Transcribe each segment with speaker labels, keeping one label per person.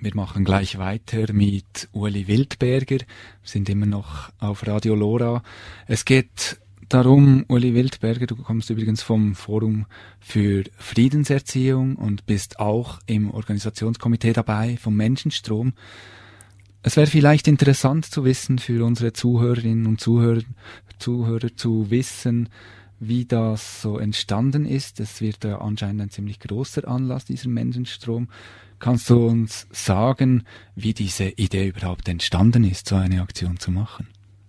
Speaker 1: Wir machen gleich weiter mit Uli Wildberger. Wir sind immer noch auf Radio Lora. Es geht darum, Uli Wildberger, du kommst übrigens vom Forum für Friedenserziehung und bist auch im Organisationskomitee dabei vom Menschenstrom. Es wäre vielleicht interessant zu wissen für unsere Zuhörerinnen und Zuhörer zu wissen, wie das so entstanden ist. Es wird ja anscheinend ein ziemlich großer Anlass, dieser Menschenstrom. Kannst du uns sagen, wie diese Idee überhaupt entstanden ist, so eine Aktion zu machen?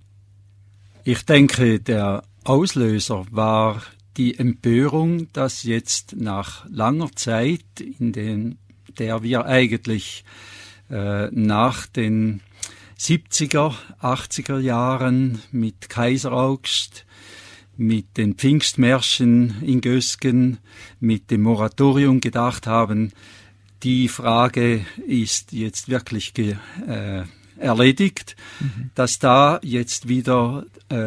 Speaker 2: Ich denke, der Auslöser war die Empörung, dass jetzt nach langer Zeit, in der wir eigentlich nach den 70er, 80er Jahren mit Kaiseraugst, mit den Pfingstmärschen in Gösgen, mit dem Moratorium gedacht haben, die Frage ist jetzt wirklich erledigt, dass da jetzt wieder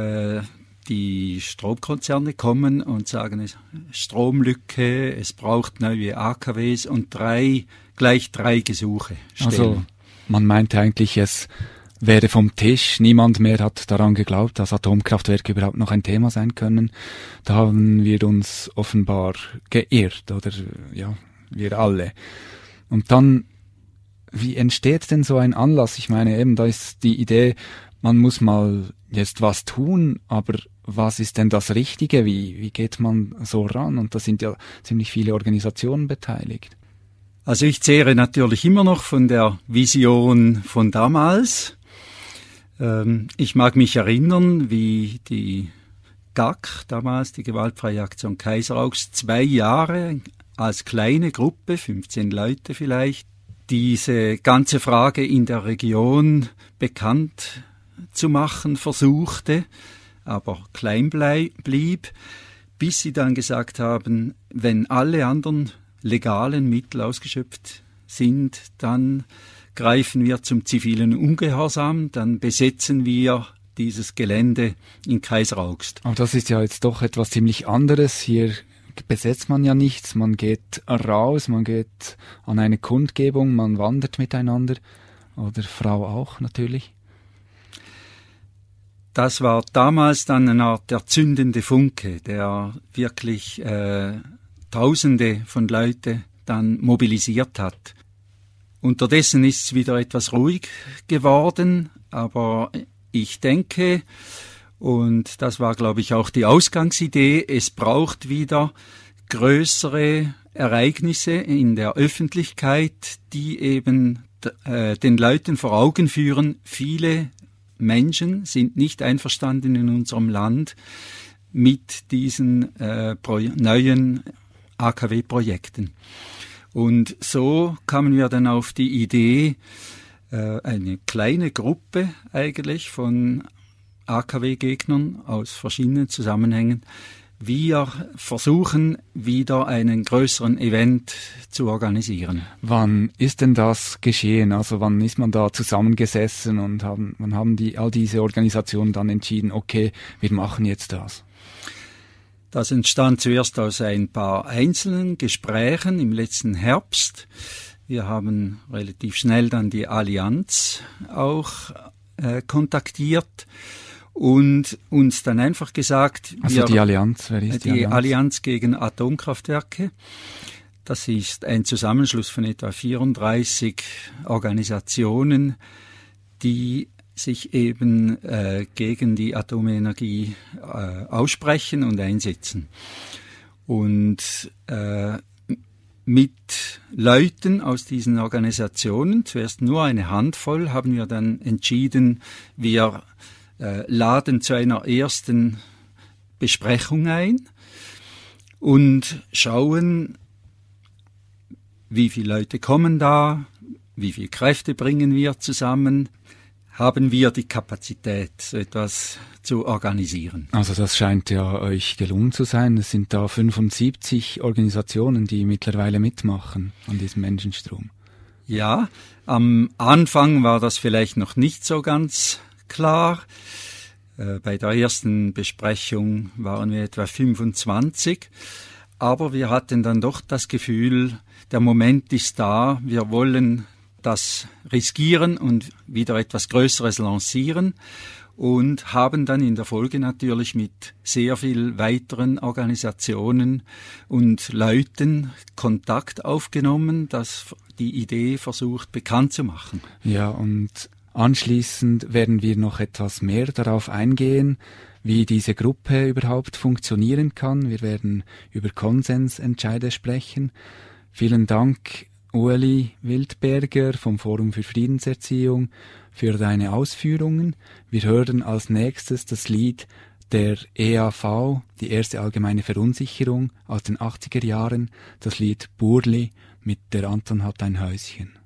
Speaker 2: die Stromkonzerne kommen und sagen, Stromlücke, es braucht neue AKWs und gleich drei Gesuche stellen.
Speaker 1: Also man meinte eigentlich, es wäre vom Tisch. Niemand mehr hat daran geglaubt, dass Atomkraftwerke überhaupt noch ein Thema sein können. Da haben wir uns offenbar geirrt, oder ja, wir alle. Und dann, wie entsteht denn so ein Anlass? Ich meine, eben, da ist die Idee, man muss mal jetzt was tun, aber was ist denn das Richtige? Wie geht man so ran? Und da sind ja ziemlich viele Organisationen beteiligt.
Speaker 2: Also ich zehre natürlich immer noch von der Vision von damals. Ich mag mich erinnern, wie die GAK, damals die Gewaltfreie Aktion Kaiseraugst, 2 Jahre als kleine Gruppe, 15 Leute vielleicht, diese ganze Frage in der Region bekannt zu machen versuchte, aber klein blieb, bis sie dann gesagt haben, wenn alle anderen legalen Mittel ausgeschöpft sind, dann greifen wir zum zivilen Ungehorsam, dann besetzen wir dieses Gelände in Kaiseraugst.
Speaker 1: Aber das ist ja jetzt doch etwas ziemlich anderes. Hier besetzt man ja nichts, man geht raus, man geht an eine Kundgebung, man wandert miteinander. Oder Frau auch natürlich.
Speaker 2: Das war damals dann eine Art der zündende Funke, der wirklich Tausende von Leuten dann mobilisiert hat. Unterdessen ist es wieder etwas ruhig geworden, aber ich denke, und das war, glaube ich, auch die Ausgangsidee, es braucht wieder größere Ereignisse in der Öffentlichkeit, die eben den Leuten vor Augen führen, viele Menschen sind nicht einverstanden in unserem Land mit diesen neuen AKW-Projekten. Und so kamen wir dann auf die Idee, eine kleine Gruppe eigentlich von AKW-Gegnern aus verschiedenen Zusammenhängen. Wir versuchen wieder einen größeren Event zu organisieren.
Speaker 1: Wann ist denn das geschehen? Also wann ist man da zusammengesessen und wann haben all diese Organisationen dann entschieden, okay, wir machen jetzt das?
Speaker 2: Das entstand zuerst aus ein paar einzelnen Gesprächen im letzten Herbst. Wir haben relativ schnell dann die Allianz auch kontaktiert und uns dann einfach gesagt...
Speaker 1: Also die Allianz, wer ist die Allianz?
Speaker 2: Die Allianz gegen Atomkraftwerke. Das ist ein Zusammenschluss von etwa 34 Organisationen, die sich eben gegen die Atomenergie aussprechen und einsetzen. Und mit Leuten aus diesen Organisationen, zuerst nur eine Handvoll, haben wir dann entschieden, wir laden zu einer ersten Besprechung ein und schauen, wie viele Leute kommen da, wie viele Kräfte bringen wir zusammen, haben wir die Kapazität, so etwas zu organisieren.
Speaker 1: Also das scheint ja euch gelungen zu sein. Es sind da 75 Organisationen, die mittlerweile mitmachen an diesem Menschenstrom.
Speaker 2: Ja, am Anfang war das vielleicht noch nicht so ganz klar. Bei der ersten Besprechung waren wir etwa 25. Aber wir hatten dann doch das Gefühl, der Moment ist da, wir wollen das riskieren und wieder etwas Größeres lancieren und haben dann in der Folge natürlich mit sehr viel weiteren Organisationen und Leuten Kontakt aufgenommen, das die Idee versucht bekannt zu machen.
Speaker 1: Ja, und anschließend werden wir noch etwas mehr darauf eingehen, wie diese Gruppe überhaupt funktionieren kann. Wir werden über Konsensentscheide sprechen. Vielen Dank, Ueli Wildberger vom Forum für Friedenserziehung, für deine Ausführungen. Wir hören als nächstes das Lied der EAV, die erste allgemeine Verunsicherung aus den 80er Jahren, das Lied Burli mit Der Anton hat ein Häuschen.